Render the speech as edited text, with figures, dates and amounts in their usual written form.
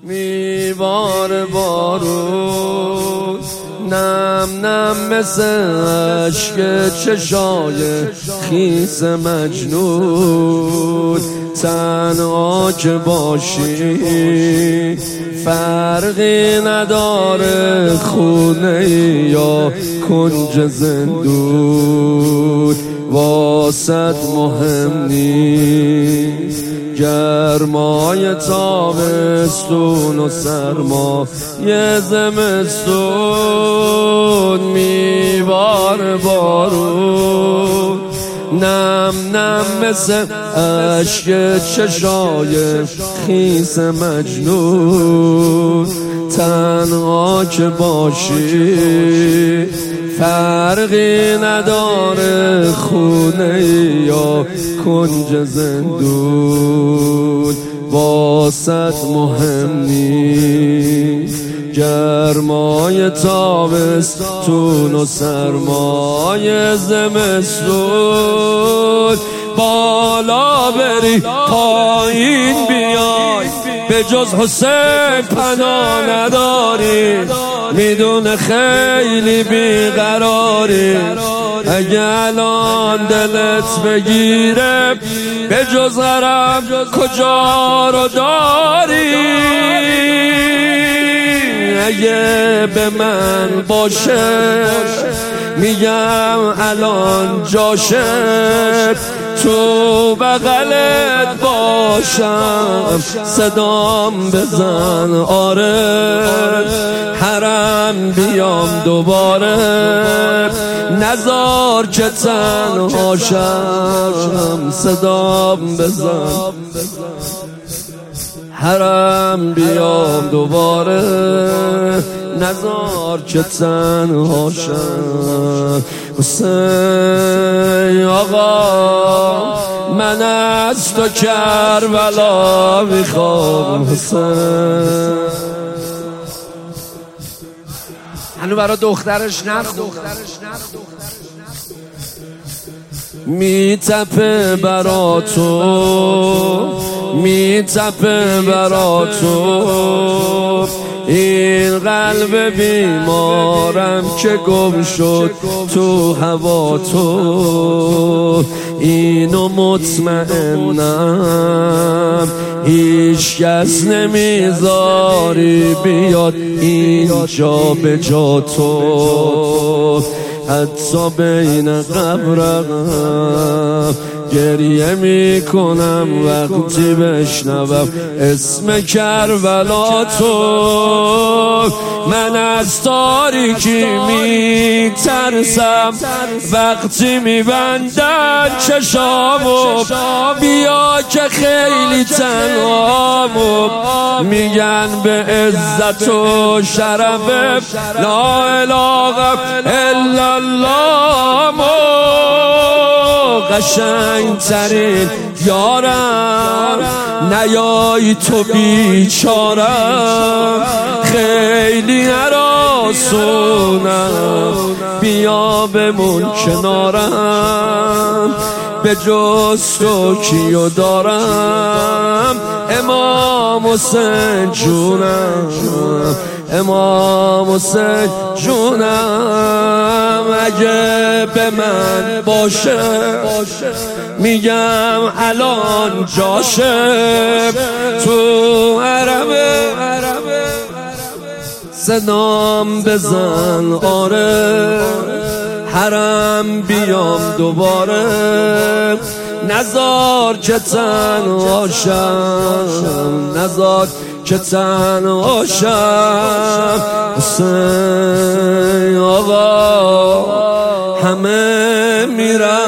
میباره بارون نم نم مثل عشق چشای خیس مجنون. تنها که باشی فرقی نداره خونه یا کنج زندون. واسط مهم نیست گرمای تابستون و سرمای زمستون. میباره بارون نم نم مثل عشق چشای خیس مجنون. تنها که باشی فرقی نداره خونه یا کنج زندون. واسط مهم نیست گرمای تابستون و سرمای زمستون. بالا بری پایین بیای به جز حسین پناه نداری. میدونه خیلی بیقراری اگه الان دلت بگیره به جز غرب کجا رو داری. اگه به من باشه میگم الان جاشه تو بغلت باشم صدام بزن آره. حرم بیام دوباره نزار که تنها شم صدام بزن. حرم بیام دوباره نزار که تنها شم. حسین آقا من از تو کربلا میخوام. حسین هنو برا دخترش نخون میتپه برا تو میتپه برا تو این قلب بیمارم که گم شد تو هوا تو. اینو مطمئنم هیچ کس نمیذاری بیاد اینجا به جا تو. حتی بین قبرم گریه میکنم وقتی بشنوم اسم کربلا تو. من از تاریکی میترسم وقتی میبندن چشامو. بیا که خیلی تنهامو میگن به عزت و شرف لا اله الا الله. قشنگ ترین یارم نیای تو بیچارم خیلی هراسونم بیا بمون کنارم. به جز تو کیو دارم امام حسین جونم. امام حسین جونم اگه به من باشه میگم الان جاشه تو حرمه صدام بزن آره. حرم بیام دوباره نزار که تنها شم نزار که تنها شم. حسین آقا همه میرن